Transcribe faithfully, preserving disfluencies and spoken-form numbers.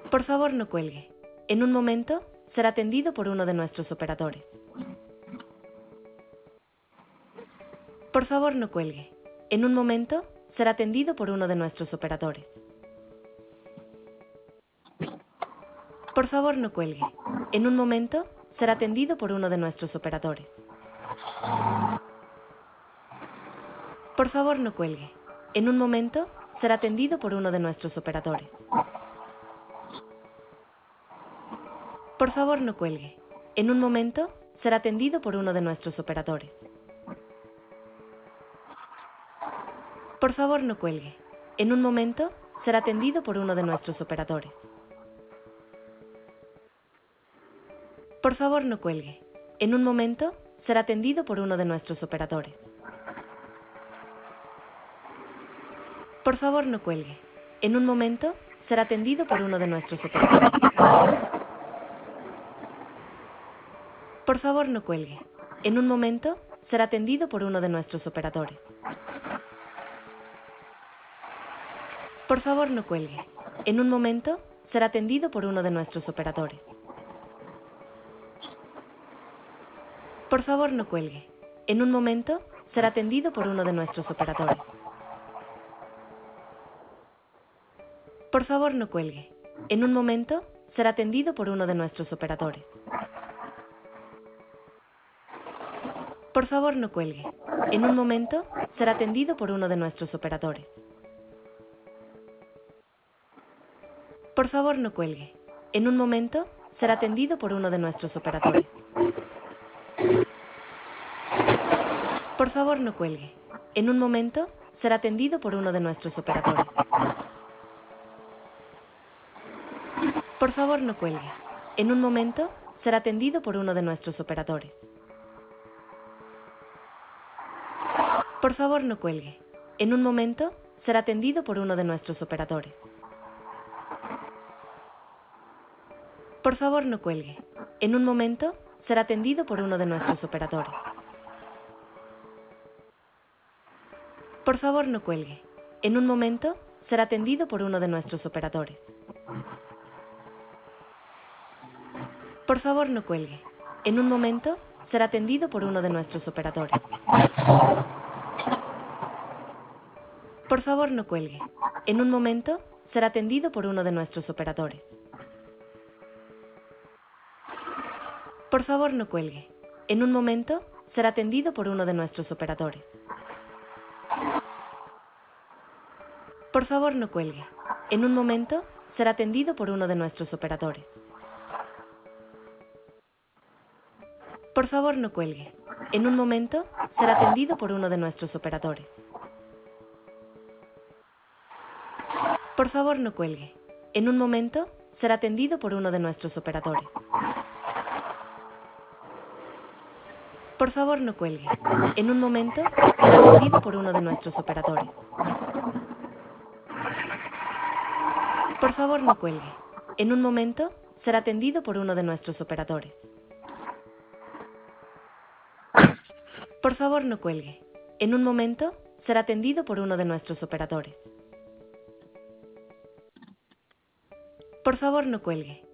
Por favor, no cuelgue. En un momento, será atendido por uno de nuestros operadores. Por favor, no cuelgue. En un momento, será atendido por uno de nuestros operadores. Por favor, no cuelgue. En un momento, será atendido por uno de nuestros operadores. Por favor, no cuelgue. En un momento, será atendido por uno de nuestros operadores. Por favor, no cuelgue. En un momento, será atendido por uno de nuestros operadores. Por favor, no cuelgue. En un momento, será atendido por uno de nuestros operadores. Por favor, no cuelgue. En un momento, será atendido por uno de nuestros operadores. Por favor, no cuelgue. En un momento, será atendido por uno de nuestros operadores. Por favor, no cuelgue. En un momento, será atendido por uno de nuestros operadores. Por favor, no cuelgue. En un momento, será atendido por uno de nuestros operadores. Por favor, no cuelgue. En un momento, será atendido por uno de nuestros operadores. Por favor, no cuelgue. En un momento, será atendido por uno de nuestros operadores. Por favor, no cuelgue. En un momento, será atendido por uno de nuestros operadores. Por favor, no cuelgue. En un momento, será atendido por uno de nuestros operadores. Por favor, no cuelgue. En un momento, será atendido por uno de nuestros operadores. Por favor, no cuelgue. En un momento, será atendido por uno de nuestros operadores. Por favor, no cuelgue. En un momento, será atendido por uno de nuestros operadores. Por favor, no cuelgue. En un momento, será atendido por uno de nuestros operadores. Por favor, no cuelgue. En un momento, será atendido por uno de nuestros operadores. Por favor, no cuelgue. En un momento, será atendido por uno de nuestros operadores. Por favor, no cuelgue. En un momento, será atendido por uno de nuestros operadores. Por favor, no cuelgue. En un momento, será atendido por uno de nuestros operadores. Por favor, no cuelgue. En un momento, será atendido por uno de nuestros operadores. Por favor, no cuelgue. En un momento, será atendido por uno de nuestros operadores. Por favor, no cuelgue. En un momento, será atendido por uno de nuestros operadores. Por favor, no cuelgue. En un momento, será atendido por uno de nuestros operadores. Por favor, no cuelgue. En un momento, será atendido por uno de nuestros operadores. Por favor, no cuelgue. En un momento, será atendido por uno de nuestros operadores. Por favor, no cuelgue.